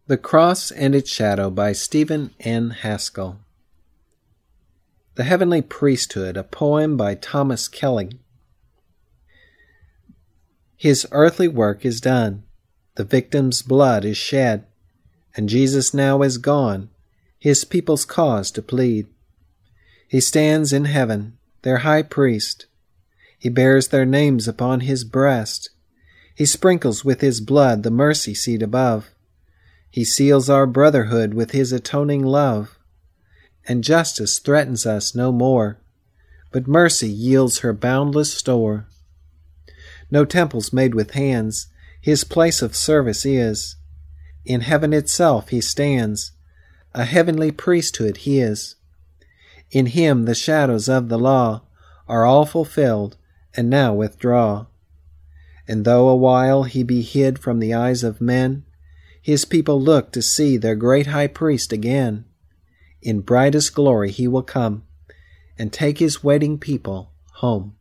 The Cross and its Shadow by Stephen N. Haskell. The Heavenly Priesthood, a poem by Thomas Kelly. His earthly work is done, the victim's blood is shed, and Jesus now is gone, his people's cause to plead. He stands in heaven, their high priest. He bears their names upon his breast. He sprinkles with his blood the mercy seat above. He seals our brotherhood with his atoning love, and justice threatens us no more, but mercy yields her boundless store. No temples made with hands, his place of service is. In heaven itself he stands, a heavenly priesthood his. In him the shadows of the law are all fulfilled, and now withdraw. And though a while he be hid from the eyes of men, his people look to see their great high priest again. In brightest glory he will come, and take his waiting people home.